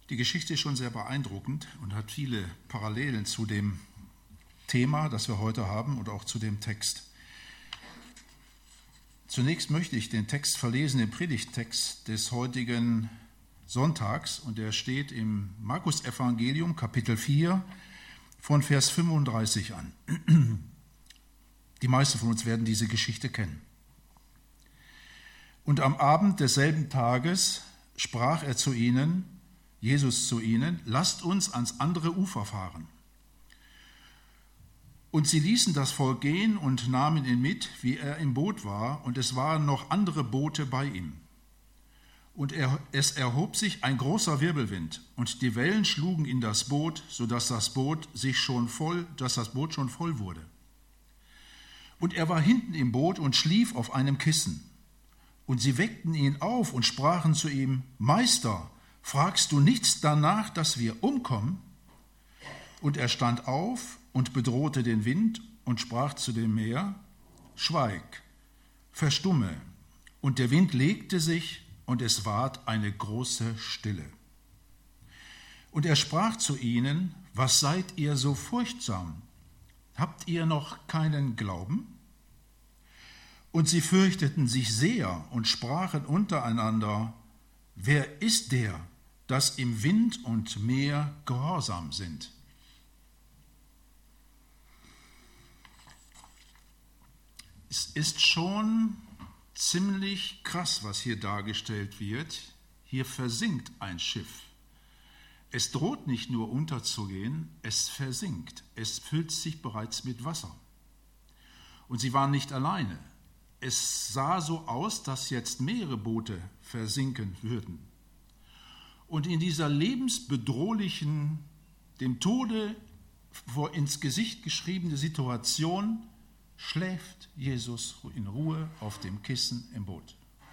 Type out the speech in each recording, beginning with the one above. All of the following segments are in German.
Die Geschichte ist schon sehr beeindruckend und hat viele Parallelen zu dem Thema, das wir heute haben und auch zu dem Text. Zunächst möchte ich den Text verlesen, den Predigttext des heutigen Sonntags, und der steht im Markus-Evangelium, Kapitel 4, von Vers 35 an. Die meisten von uns werden diese Geschichte kennen. Und am Abend desselben Tages sprach er zu ihnen, Jesus zu ihnen: Lasst uns ans andere Ufer fahren. Und sie ließen das Volk gehen und nahmen ihn mit, wie er im Boot war, und es waren noch andere Boote bei ihm. Und es erhob sich ein großer Wirbelwind, und die Wellen schlugen in das Boot, sodass das Boot schon voll wurde. Und er war hinten im Boot und schlief auf einem Kissen. Und sie weckten ihn auf und sprachen zu ihm: Meister, fragst du nichts danach, dass wir umkommen? Und er stand auf und bedrohte den Wind und sprach zu dem Meer: Schweig, verstumme. Und der Wind legte sich, und es ward eine große Stille. Und er sprach zu ihnen: Was seid ihr so furchtsam? Habt ihr noch keinen Glauben? Und sie fürchteten sich sehr und sprachen untereinander: Wer ist der, dass ihm Wind und Meer gehorsam sind? Es ist schon ziemlich krass, was hier dargestellt wird. Hier versinkt ein Schiff. Es droht nicht nur unterzugehen, es versinkt. Es füllt sich bereits mit Wasser. Und sie waren nicht alleine. Es sah so aus, dass jetzt mehrere Boote versinken würden. Und in dieser lebensbedrohlichen, dem Tode ins Gesicht geschriebene Situation schläft Jesus in Ruhe auf dem Kissen im Boot.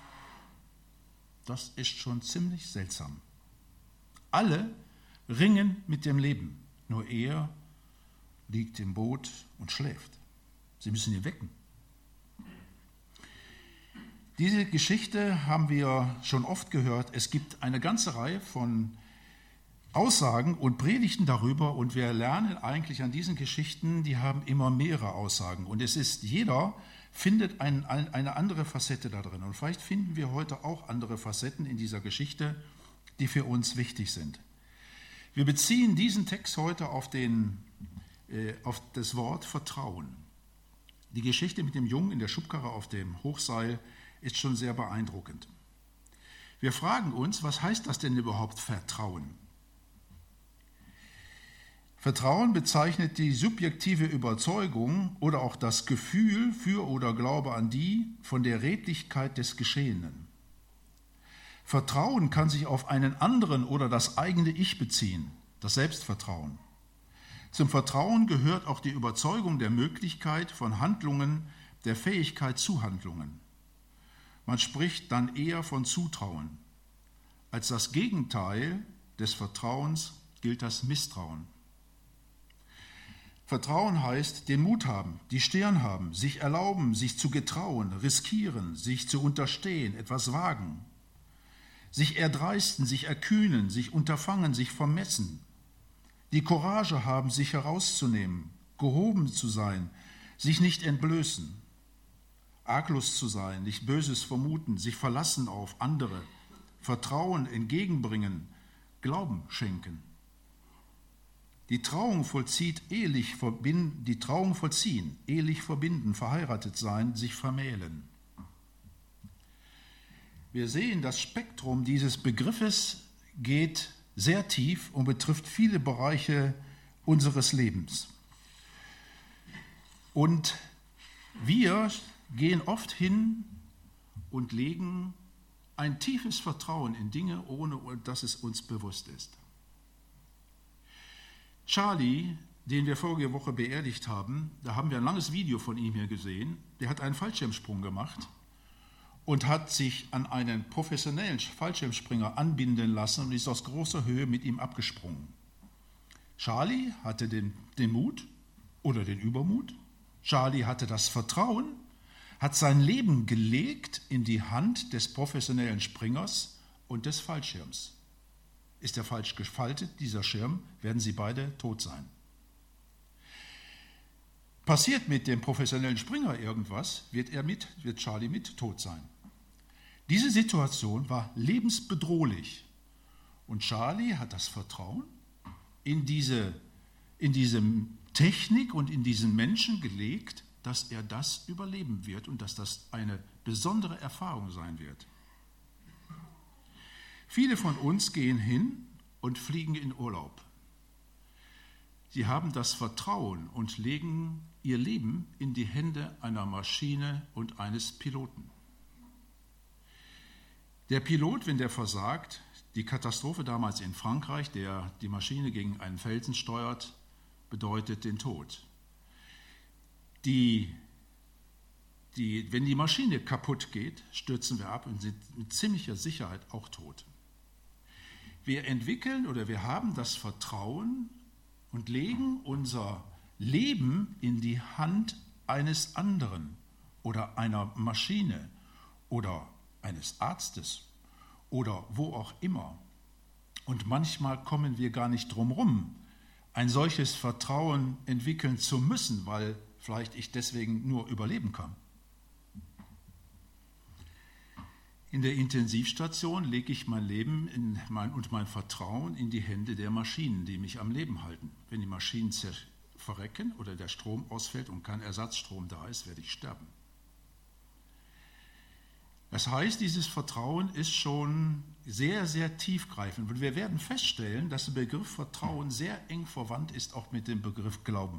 Das ist schon ziemlich seltsam. Alle ringen mit dem Leben, nur er liegt im Boot und schläft. Sie müssen ihn wecken. Diese Geschichte haben wir schon oft gehört. Es gibt eine ganze Reihe von Aussagen und Predigten darüber, und wir lernen eigentlich an diesen Geschichten, die haben immer mehrere Aussagen. Und jeder findet eine andere Facette da drin. Und vielleicht finden wir heute auch andere Facetten in dieser Geschichte, die für uns wichtig sind. Wir beziehen diesen Text heute auf das Wort Vertrauen. Die Geschichte mit dem Jungen in der Schubkarre auf dem Hochseil ist schon sehr beeindruckend. Wir fragen uns, was heißt das denn überhaupt Vertrauen? Vertrauen bezeichnet die subjektive Überzeugung oder auch das Gefühl für oder Glaube an die von der Redlichkeit des Geschehenen. Vertrauen kann sich auf einen anderen oder das eigene Ich beziehen, das Selbstvertrauen. Zum Vertrauen gehört auch die Überzeugung der Möglichkeit von Handlungen, der Fähigkeit zu Handlungen. Man spricht dann eher von Zutrauen. Als das Gegenteil des Vertrauens gilt das Misstrauen. Vertrauen heißt den Mut haben, die Stirn haben, sich erlauben, sich zu getrauen, riskieren, sich zu unterstehen, etwas wagen, sich erdreisten, sich erkühnen, sich unterfangen, sich vermessen, die Courage haben, sich herauszunehmen, gehoben zu sein, sich nicht entblößen, arglos zu sein, nicht Böses vermuten, sich verlassen auf andere, Vertrauen entgegenbringen, Glauben schenken. Die Trauung vollziehen, ehelich verbinden, verheiratet sein, sich vermählen. Wir sehen, das Spektrum dieses Begriffes geht sehr tief und betrifft viele Bereiche unseres Lebens. Und wir gehen oft hin und legen ein tiefes Vertrauen in Dinge, ohne dass es uns bewusst ist. Charlie, den wir vorige Woche beerdigt haben, da haben wir ein langes Video von ihm hier gesehen, der hat einen Fallschirmsprung gemacht und hat sich an einen professionellen Fallschirmspringer anbinden lassen und ist aus großer Höhe mit ihm abgesprungen. Charlie hatte den Mut oder den Übermut. Charlie hatte das Vertrauen, hat sein Leben gelegt in die Hand des professionellen Springers und des Fallschirms. Ist er falsch gefaltet, dieser Schirm, werden sie beide tot sein. Passiert mit dem professionellen Springer irgendwas, wird Charlie mit tot sein. Diese Situation war lebensbedrohlich. Und Charlie hat das Vertrauen in diese Technik und in diesen Menschen gelegt, dass er das überleben wird und dass das eine besondere Erfahrung sein wird. Viele von uns gehen hin und fliegen in Urlaub. Sie haben das Vertrauen und legen ihr Leben in die Hände einer Maschine und eines Piloten. Der Pilot, wenn der versagt, die Katastrophe damals in Frankreich, der die Maschine gegen einen Felsen steuert, bedeutet den Tod. Wenn die Maschine kaputt geht, stürzen wir ab und sind mit ziemlicher Sicherheit auch tot. Wir entwickeln oder wir haben das Vertrauen und legen unser Leben in die Hand eines anderen oder einer Maschine oder eines Arztes oder wo auch immer. Und manchmal kommen wir gar nicht drum rum, ein solches Vertrauen entwickeln zu müssen, weil vielleicht ich deswegen nur überleben kann. In der Intensivstation lege ich mein Leben und mein Vertrauen in die Hände der Maschinen, die mich am Leben halten. Wenn die Maschinen verrecken oder der Strom ausfällt und kein Ersatzstrom da ist, werde ich sterben. Das heißt, dieses Vertrauen ist schon sehr, sehr tiefgreifend. Und wir werden feststellen, dass der Begriff Vertrauen sehr eng verwandt ist, auch mit dem Begriff Glauben.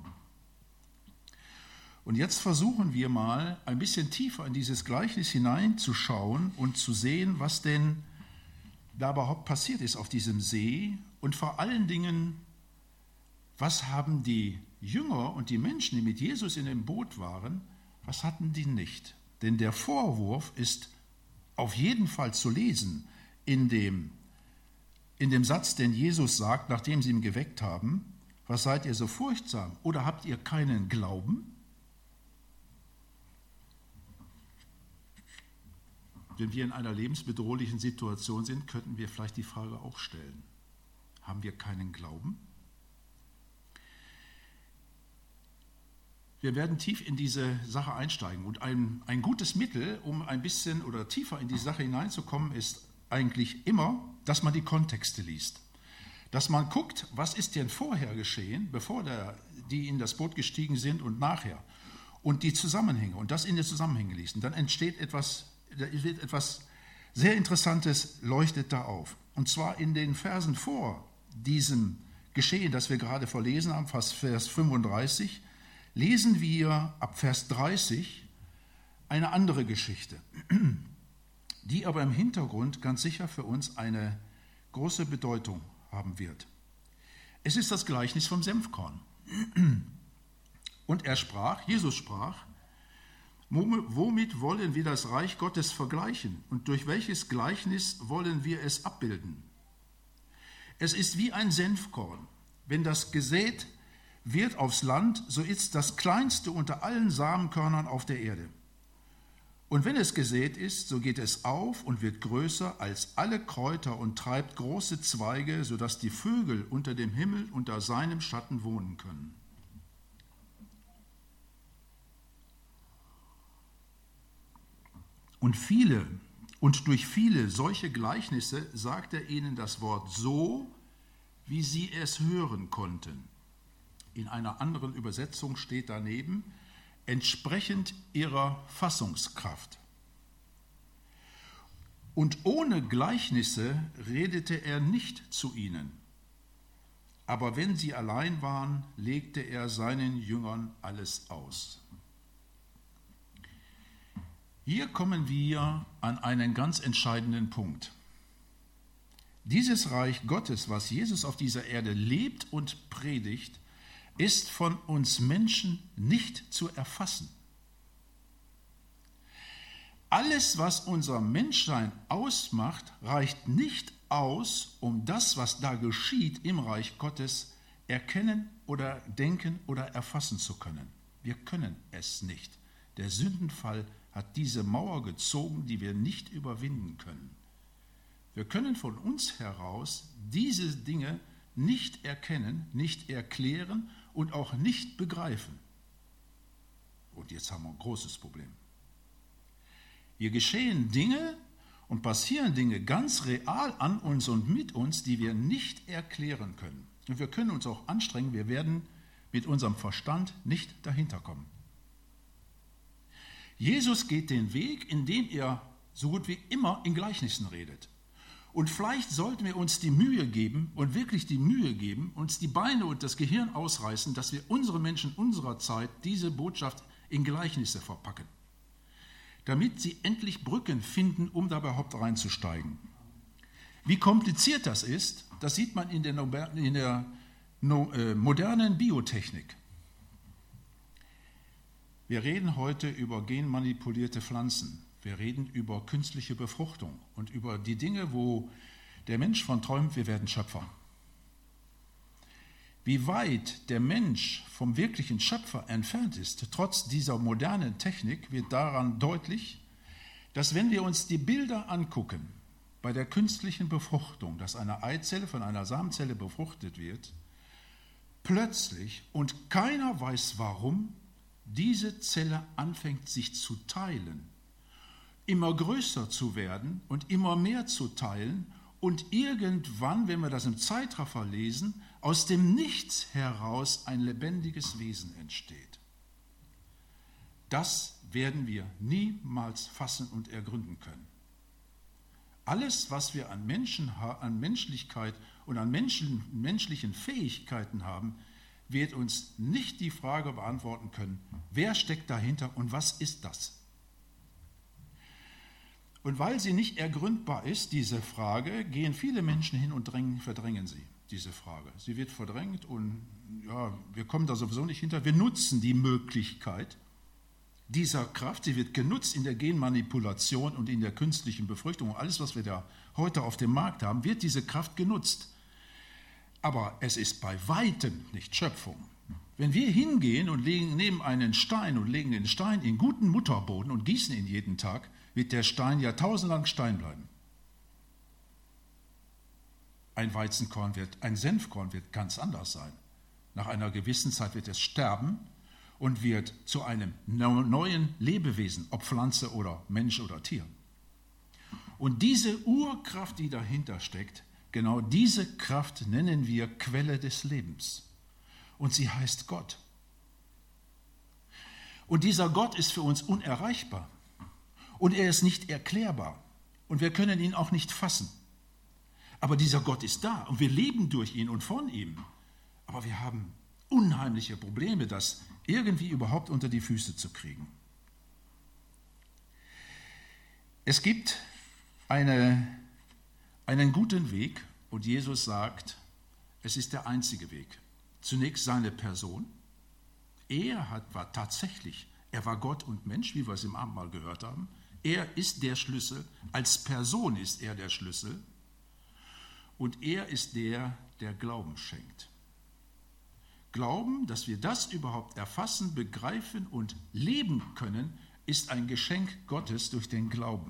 Und jetzt versuchen wir mal ein bisschen tiefer in dieses Gleichnis hineinzuschauen und zu sehen, was denn da überhaupt passiert ist auf diesem See und vor allen Dingen, was haben die Jünger und die Menschen, die mit Jesus in dem Boot waren, was hatten die nicht? Denn der Vorwurf ist auf jeden Fall zu lesen in dem Satz, den Jesus sagt, nachdem sie ihn geweckt haben: Was seid ihr so furchtsam? Oder habt ihr keinen Glauben? Wenn wir in einer lebensbedrohlichen Situation sind, könnten wir vielleicht die Frage auch stellen: Haben wir keinen Glauben? Wir werden tief in diese Sache einsteigen und ein gutes Mittel, um ein bisschen oder tiefer in die Sache hineinzukommen, ist eigentlich immer, dass man die Kontexte liest. Dass man guckt, was ist denn vorher geschehen, bevor die in das Boot gestiegen sind und nachher. Und die Zusammenhänge und das in die Zusammenhänge liest. Und dann entsteht etwas sehr Interessantes, leuchtet da auf. Und zwar in den Versen vor diesem Geschehen, das wir gerade verlesen haben, fast Vers 35, lesen wir ab Vers 30 eine andere Geschichte, die aber im Hintergrund ganz sicher für uns eine große Bedeutung haben wird. Es ist das Gleichnis vom Senfkorn. Und Jesus sprach: Womit wollen wir das Reich Gottes vergleichen und durch welches Gleichnis wollen wir es abbilden? Es ist wie ein Senfkorn. Wenn das gesät wird aufs Land, so ist das kleinste unter allen Samenkörnern auf der Erde. Und wenn es gesät ist, so geht es auf und wird größer als alle Kräuter und treibt große Zweige, sodass die Vögel unter dem Himmel unter seinem Schatten wohnen können. Und durch viele solche Gleichnisse sagt er ihnen das Wort so, wie sie es hören konnten. In einer anderen Übersetzung steht daneben: entsprechend ihrer Fassungskraft. Und ohne Gleichnisse redete er nicht zu ihnen. Aber wenn sie allein waren, legte er seinen Jüngern alles aus. Hier kommen wir an einen ganz entscheidenden Punkt. Dieses Reich Gottes, was Jesus auf dieser Erde lebt und predigt, ist von uns Menschen nicht zu erfassen. Alles, was unser Menschsein ausmacht, reicht nicht aus, um das, was da geschieht im Reich Gottes, erkennen oder denken oder erfassen zu können. Wir können es nicht. Der Sündenfall hat diese Mauer gezogen, die wir nicht überwinden können. Wir können von uns heraus diese Dinge nicht erkennen, nicht erklären und auch nicht begreifen. Und jetzt haben wir ein großes Problem. Hier geschehen Dinge und passieren Dinge ganz real an uns und mit uns, die wir nicht erklären können. Und wir können uns auch anstrengen, wir werden mit unserem Verstand nicht dahinter kommen. Jesus geht den Weg, indem er so gut wie immer in Gleichnissen redet. Und vielleicht sollten wir uns die Mühe geben und wirklich die Mühe geben, uns die Beine und das Gehirn ausreißen, dass wir unsere Menschen unserer Zeit diese Botschaft in Gleichnisse verpacken, damit sie endlich Brücken finden, um da überhaupt reinzusteigen. Wie kompliziert das ist, das sieht man in der modernen Biotechnik. Wir reden heute über genmanipulierte Pflanzen. Wir reden über künstliche Befruchtung und über die Dinge, wo der Mensch von träumt, wir werden Schöpfer. Wie weit der Mensch vom wirklichen Schöpfer entfernt ist, trotz dieser modernen Technik, wird daran deutlich, dass wenn wir uns die Bilder angucken, bei der künstlichen Befruchtung, dass eine Eizelle von einer Samenzelle befruchtet wird, plötzlich, und keiner weiß warum, diese Zelle anfängt sich zu teilen, immer größer zu werden und immer mehr zu teilen und irgendwann, wenn wir das im Zeitraffer lesen, aus dem Nichts heraus ein lebendiges Wesen entsteht. Das werden wir niemals fassen und ergründen können. Alles, was wir an Menschlichkeit und an menschlichen Fähigkeiten haben, wird uns nicht die Frage beantworten können, wer steckt dahinter und was ist das? Und weil sie nicht ergründbar ist, diese Frage, gehen viele Menschen hin und verdrängen sie, diese Frage. Sie wird verdrängt und ja, wir kommen da sowieso nicht hinter. Wir nutzen die Möglichkeit dieser Kraft, sie wird genutzt in der Genmanipulation und in der künstlichen Befruchtung. Alles, was wir da heute auf dem Markt haben, wird diese Kraft genutzt. Aber es ist bei weitem nicht Schöpfung. Wenn wir hingehen und nehmen einen Stein und legen den Stein in guten Mutterboden und gießen ihn jeden Tag, wird der Stein jahrtausendlang Stein bleiben. Ein Senfkorn wird ganz anders sein. Nach einer gewissen Zeit wird es sterben und wird zu einem neuen Lebewesen, ob Pflanze oder Mensch oder Tier. Und diese Urkraft, die dahinter steckt, genau diese Kraft nennen wir Quelle des Lebens. Und sie heißt Gott. Und dieser Gott ist für uns unerreichbar. Und er ist nicht erklärbar. Und wir können ihn auch nicht fassen. Aber dieser Gott ist da und wir leben durch ihn und von ihm. Aber wir haben unheimliche Probleme, das irgendwie überhaupt unter die Füße zu kriegen. Es gibt einen guten Weg und Jesus sagt, es ist der einzige Weg. Zunächst seine Person. Er war Gott und Mensch, wie wir es im Abendmahl gehört haben. Er ist der Schlüssel, als Person ist er der Schlüssel und er ist der, der Glauben schenkt. Glauben, dass wir das überhaupt erfassen, begreifen und leben können, ist ein Geschenk Gottes durch den Glauben.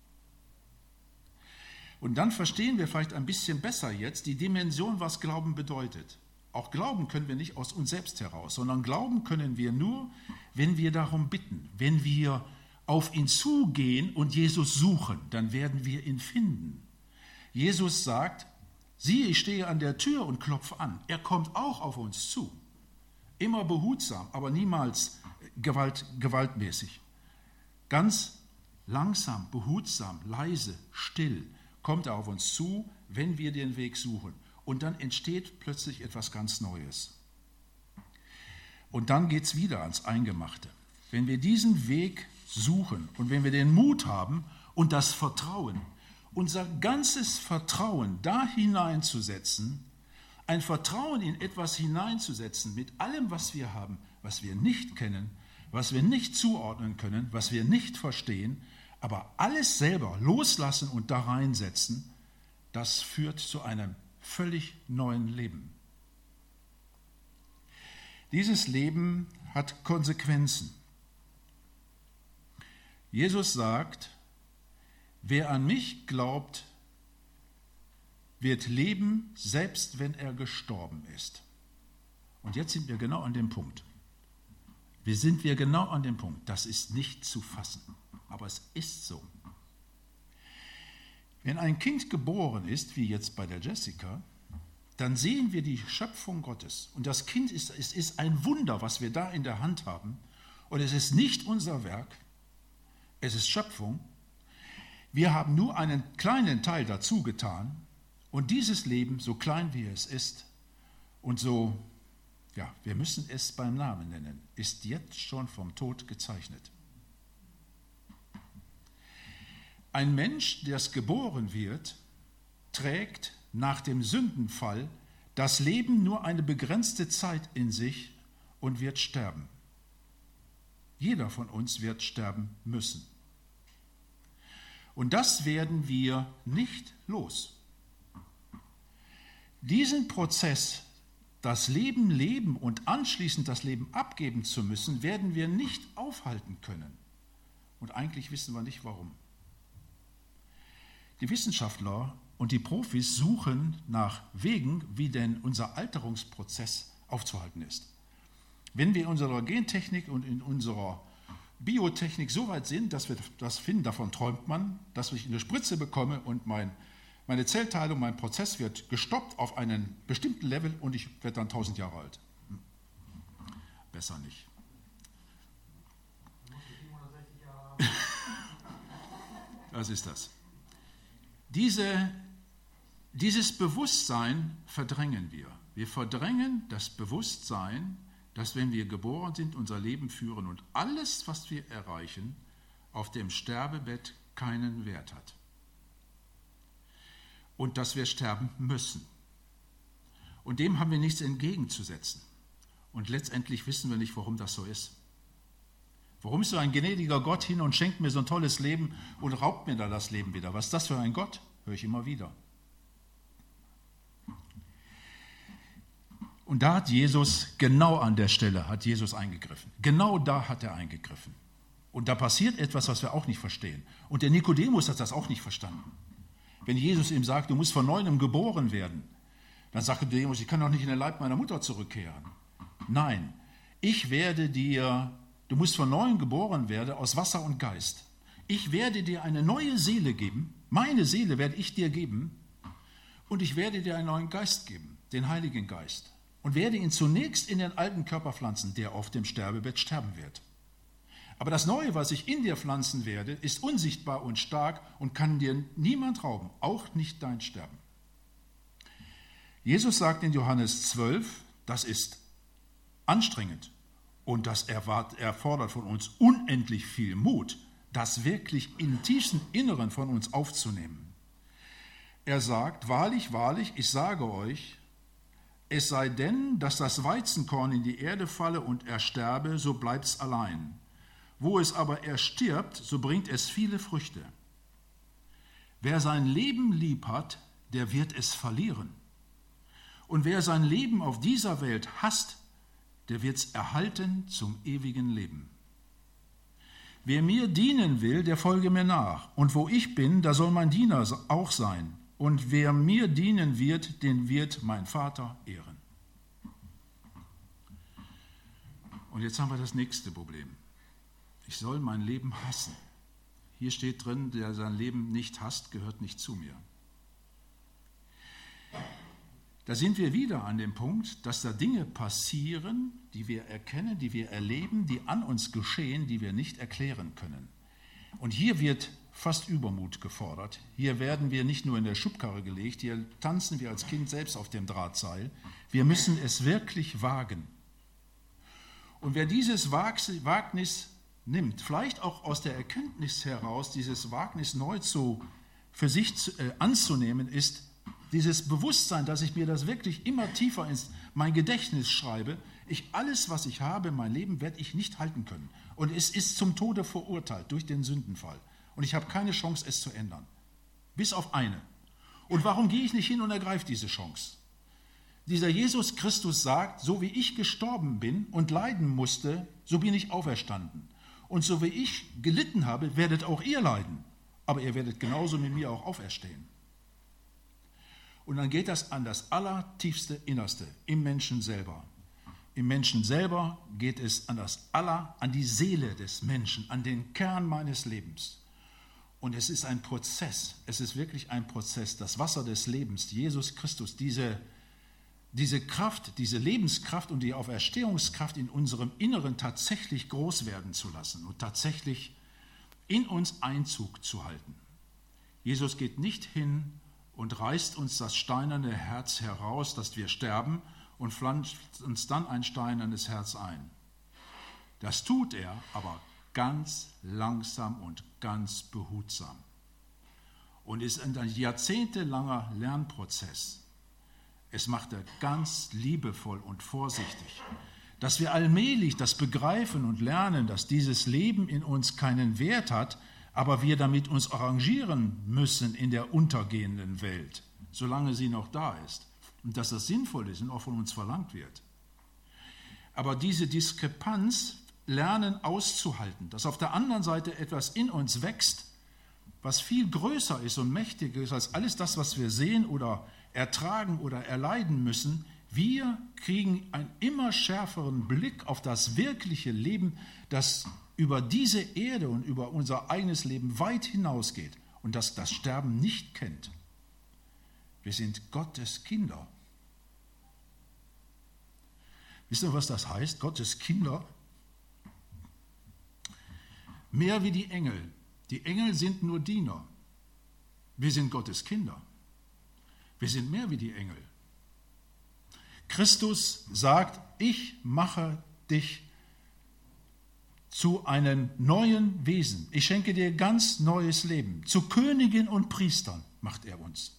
Und dann verstehen wir vielleicht ein bisschen besser jetzt die Dimension, was Glauben bedeutet. Auch glauben können wir nicht aus uns selbst heraus, sondern glauben können wir nur, wenn wir darum bitten, wenn wir auf ihn zugehen und Jesus suchen, dann werden wir ihn finden. Jesus sagt, siehe, ich stehe an der Tür und klopfe an. Er kommt auch auf uns zu. Immer behutsam, aber niemals gewaltmäßig. Ganz langsam, behutsam, leise, still kommt er auf uns zu, wenn wir den Weg suchen. Und dann entsteht plötzlich etwas ganz Neues. Und dann geht es wieder ans Eingemachte. Wenn wir diesen Weg suchen und wenn wir den Mut haben und das Vertrauen, unser ganzes Vertrauen da hineinzusetzen, ein Vertrauen in etwas hineinzusetzen mit allem, was wir haben, was wir nicht kennen, was wir nicht zuordnen können, was wir nicht verstehen, aber alles selber loslassen und da reinsetzen, das führt zu einem völlig neuen Leben. Dieses Leben hat Konsequenzen. Jesus sagt, wer an mich glaubt, wird leben, selbst wenn er gestorben ist. Und jetzt sind wir genau an dem Punkt. Das ist nicht zu fassen, aber es ist so. Wenn ein Kind geboren ist, wie jetzt bei der Jessica, dann sehen wir die Schöpfung Gottes. Und das Kind ist ein Wunder, was wir da in der Hand haben. Und es ist nicht unser Werk, es ist Schöpfung. Wir haben nur einen kleinen Teil dazu getan. Und dieses Leben, so klein wie es ist und so, ja, wir müssen es beim Namen nennen, ist jetzt schon vom Tod gezeichnet. Ein Mensch, der geboren wird, trägt nach dem Sündenfall das Leben nur eine begrenzte Zeit in sich und wird sterben. Jeder von uns wird sterben müssen. Und das werden wir nicht los. Diesen Prozess, das Leben leben und anschließend das Leben abgeben zu müssen, werden wir nicht aufhalten können. Und eigentlich wissen wir nicht, warum. Die Wissenschaftler und die Profis suchen nach Wegen, wie denn unser Alterungsprozess aufzuhalten ist. Wenn wir in unserer Gentechnik und in unserer Biotechnik so weit sind, dass wir das finden, davon träumt man, dass ich eine Spritze bekomme und meine Zellteilung, mein Prozess wird gestoppt auf einen bestimmten Level und ich werde dann 1000 Jahre alt. Besser nicht. Was ist das? Dieses Bewusstsein verdrängen wir. Wir verdrängen das Bewusstsein, dass wenn wir geboren sind, unser Leben führen und alles, was wir erreichen, auf dem Sterbebett keinen Wert hat. Und dass wir sterben müssen. Und dem haben wir nichts entgegenzusetzen. Und letztendlich wissen wir nicht, warum das so ist. Warum ist so ein gnädiger Gott hin und schenkt mir so ein tolles Leben und raubt mir da das Leben wieder? Was ist das für ein Gott? Höre ich immer wieder. Und da hat Jesus, genau an der Stelle, eingegriffen. Genau da hat er eingegriffen. Und da passiert etwas, was wir auch nicht verstehen. Und der Nikodemus hat das auch nicht verstanden. Wenn Jesus ihm sagt, du musst von Neuem geboren werden, dann sagt Nikodemus, ich kann doch nicht in den Leib meiner Mutter zurückkehren. Nein, du musst von Neuem geboren werden aus Wasser und Geist. Ich werde dir eine neue Seele geben, meine Seele werde ich dir geben und ich werde dir einen neuen Geist geben, den Heiligen Geist. Und werde ihn zunächst in den alten Körper pflanzen, der auf dem Sterbebett sterben wird. Aber das Neue, was ich in dir pflanzen werde, ist unsichtbar und stark und kann dir niemand rauben, auch nicht dein Sterben. Jesus sagt in Johannes 12, das ist anstrengend und das erfordert von uns unendlich viel Mut, das wirklich im tiefsten Inneren von uns aufzunehmen. Er sagt, wahrlich, wahrlich, ich sage euch, es sei denn, dass das Weizenkorn in die Erde falle und er sterbe, so bleibt's allein. Wo es aber erstirbt, so bringt es viele Früchte. Wer sein Leben lieb hat, der wird es verlieren. Und wer sein Leben auf dieser Welt hasst, der wird's erhalten zum ewigen Leben. Wer mir dienen will, der folge mir nach. Und wo ich bin, da soll mein Diener auch sein. Und wer mir dienen wird, den wird mein Vater ehren. Und jetzt haben wir das nächste Problem. Ich soll mein Leben hassen. Hier steht drin, der sein Leben nicht hasst, gehört nicht zu mir. Da sind wir wieder an dem Punkt, dass da Dinge passieren, die wir erkennen, die wir erleben, die an uns geschehen, die wir nicht erklären können. Und hier wird fast Übermut gefordert. Hier werden wir nicht nur in der Schubkarre gelegt, hier tanzen wir als Kind selbst auf dem Drahtseil. Wir müssen es wirklich wagen. Und wer dieses Wagnis nimmt, vielleicht auch aus der Erkenntnis heraus, dieses Wagnis neu für sich anzunehmen, ist dieses Bewusstsein, dass ich mir das wirklich immer tiefer in mein Gedächtnis schreibe. Alles, was ich habe, mein Leben, werde ich nicht halten können. Und es ist zum Tode verurteilt durch den Sündenfall. Und ich habe keine Chance, es zu ändern. Bis auf eine. Und warum gehe ich nicht hin und ergreife diese Chance? Dieser Jesus Christus sagt, so wie ich gestorben bin und leiden musste, so bin ich auferstanden. Und so wie ich gelitten habe, werdet auch ihr leiden. Aber ihr werdet genauso mit mir auch auferstehen. Und dann geht das an das allertiefste Innerste, im Menschen selber. Im Menschen selber geht es an die Seele des Menschen, an den Kern meines Lebens. Und es ist ein Prozess, es ist wirklich ein Prozess, das Wasser des Lebens, Jesus Christus, diese Kraft, diese Lebenskraft und die Auferstehungskraft in unserem Inneren tatsächlich groß werden zu lassen und tatsächlich in uns Einzug zu halten. Jesus geht nicht hin und reißt uns das steinerne Herz heraus, dass wir sterben, und pflanzt uns dann ein steinernes Herz ein. Das tut er, aber ganz langsam und ganz behutsam. Und ist ein jahrzehntelanger Lernprozess. Es macht er ganz liebevoll und vorsichtig, dass wir allmählich das begreifen und lernen, dass dieses Leben in uns keinen Wert hat, aber wir damit uns arrangieren müssen in der untergehenden Welt, solange sie noch da ist. Und dass das sinnvoll ist und auch von uns verlangt wird. Aber diese Diskrepanz lernen auszuhalten, dass auf der anderen Seite etwas in uns wächst, was viel größer ist und mächtiger ist als alles das, was wir sehen oder ertragen oder erleiden müssen. Wir kriegen einen immer schärferen Blick auf das wirkliche Leben, das über diese Erde und über unser eigenes Leben weit hinausgeht und das das Sterben nicht kennt. Wir sind Gottes Kinder. Wisst ihr, was das heißt? Gottes Kinder? Mehr wie die Engel. Die Engel sind nur Diener. Wir sind Gottes Kinder. Wir sind mehr wie die Engel. Christus sagt, ich mache dich zu einem neuen Wesen. Ich schenke dir ganz neues Leben. Zu Königen und Priestern macht er uns.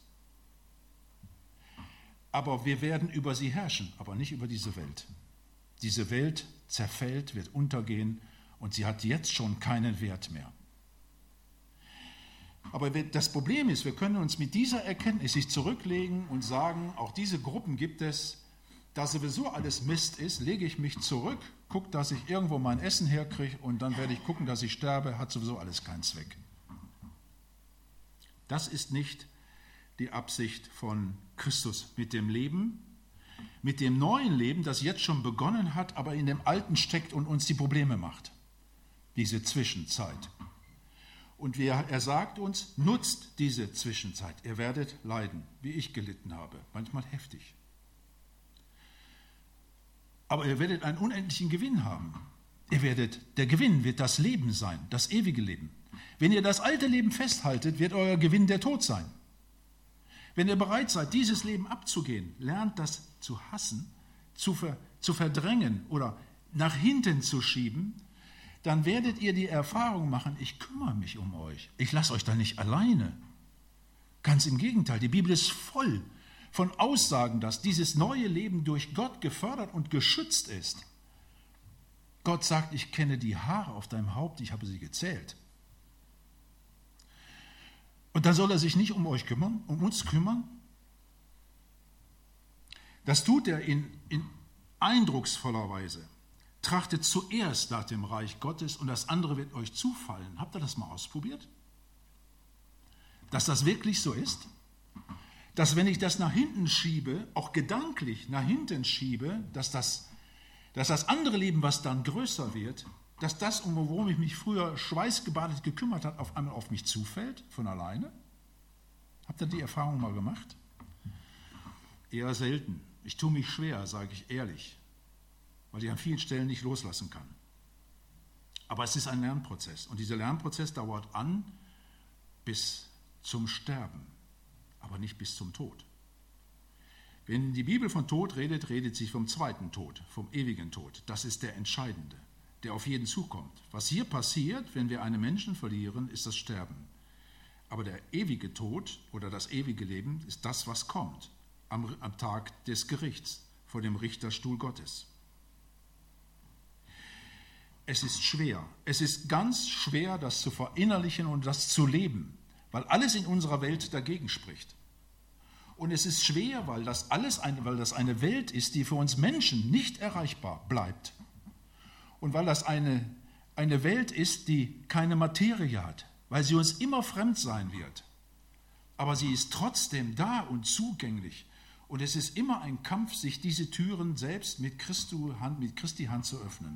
Aber wir werden über sie herrschen, aber nicht über diese Welt. Diese Welt zerfällt, wird untergehen und sie hat jetzt schon keinen Wert mehr. Aber das Problem ist, wir können uns mit dieser Erkenntnis nicht zurücklegen und sagen, auch diese Gruppen gibt es, da sowieso alles Mist ist, lege ich mich zurück, gucke, dass ich irgendwo mein Essen herkriege und dann werde ich gucken, dass ich sterbe, hat sowieso alles keinen Zweck. Das ist nicht die Absicht von Christus mit dem Leben, mit dem neuen Leben, das jetzt schon begonnen hat, aber in dem Alten steckt und uns die Probleme macht. Diese Zwischenzeit. Und er sagt uns, nutzt diese Zwischenzeit. Ihr werdet leiden, wie ich gelitten habe, manchmal heftig. Aber ihr werdet einen unendlichen Gewinn haben. Der Gewinn wird das Leben sein, das ewige Leben. Wenn ihr das alte Leben festhaltet, wird euer Gewinn der Tod sein. Wenn ihr bereit seid, dieses Leben abzugehen, lernt das zu hassen, zu verdrängen oder nach hinten zu schieben, dann werdet ihr die Erfahrung machen, ich kümmere mich um euch. Ich lasse euch da nicht alleine. Ganz im Gegenteil, die Bibel ist voll von Aussagen, dass dieses neue Leben durch Gott gefördert und geschützt ist. Gott sagt, ich kenne die Haare auf deinem Haupt, ich habe sie gezählt. Und dann soll er sich nicht um euch kümmern, um uns kümmern? Das tut er in eindrucksvoller Weise. Trachtet zuerst nach dem Reich Gottes und das andere wird euch zufallen. Habt ihr das mal ausprobiert? Dass das wirklich so ist? Dass wenn ich das nach hinten schiebe, auch gedanklich nach hinten schiebe, dass das andere Leben, was dann größer wird, dass das, worum ich mich früher schweißgebadet gekümmert habe, auf einmal auf mich zufällt, von alleine? Habt ihr die Erfahrung mal gemacht? Eher selten. Ich tue mich schwer, sage ich ehrlich, weil ich an vielen Stellen nicht loslassen kann. Aber es ist ein Lernprozess und dieser Lernprozess dauert an bis zum Sterben, aber nicht bis zum Tod. Wenn die Bibel von Tod redet, redet sie vom zweiten Tod, vom ewigen Tod. Das ist der entscheidende, der auf jeden zukommt. Was hier passiert, wenn wir einen Menschen verlieren, ist das Sterben. Aber der ewige Tod oder das ewige Leben ist das, was kommt am Tag des Gerichts vor dem Richterstuhl Gottes. Es ist schwer. Es ist ganz schwer, das zu verinnerlichen und das zu leben, weil alles in unserer Welt dagegen spricht. Und es ist schwer, weil das eine Welt ist, die für uns Menschen nicht erreichbar bleibt. Und weil das eine Welt ist, die keine Materie hat, weil sie uns immer fremd sein wird. aber sie ist trotzdem da und zugänglich. Und es ist immer ein Kampf, sich diese Türen selbst mit Christi Hand zu öffnen.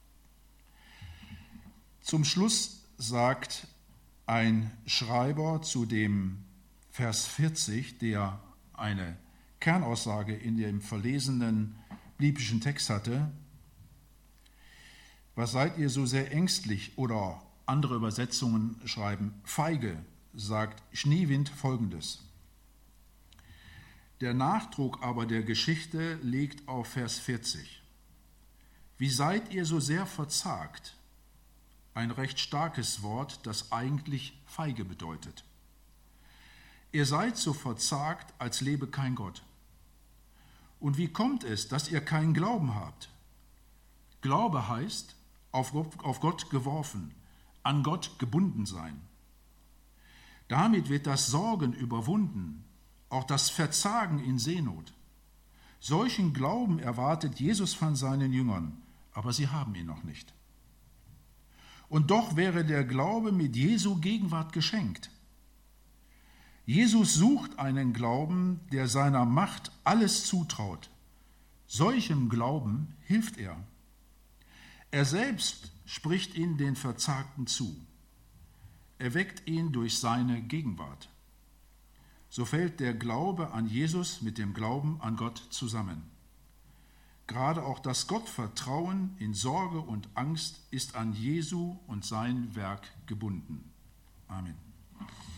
Zum Schluss sagt ein Schreiber zu dem Vers 40, der eine Kernaussage in dem verlesenen biblischen Text hatte: Was seid ihr so sehr ängstlich? Oder andere Übersetzungen schreiben feige, sagt Schneewind Folgendes. Der Nachdruck aber der Geschichte liegt auf Vers 40. Wie seid ihr so sehr verzagt? Ein recht starkes Wort, das eigentlich feige bedeutet. Ihr seid so verzagt, als lebe kein Gott. Und wie kommt es, dass ihr keinen Glauben habt? Glaube heißt, auf Gott geworfen, an Gott gebunden sein. Damit wird das Sorgen überwunden, auch das Verzagen in Seenot. Solchen Glauben erwartet Jesus von seinen Jüngern, aber sie haben ihn noch nicht. Und doch wäre der Glaube mit Jesu Gegenwart geschenkt. Jesus sucht einen Glauben, der seiner Macht alles zutraut. Solchem Glauben hilft er. Er selbst spricht ihn den Verzagten zu. Er weckt ihn durch seine Gegenwart. So fällt der Glaube an Jesus mit dem Glauben an Gott zusammen. Gerade auch das Gottvertrauen in Sorge und Angst ist an Jesu und sein Werk gebunden. Amen.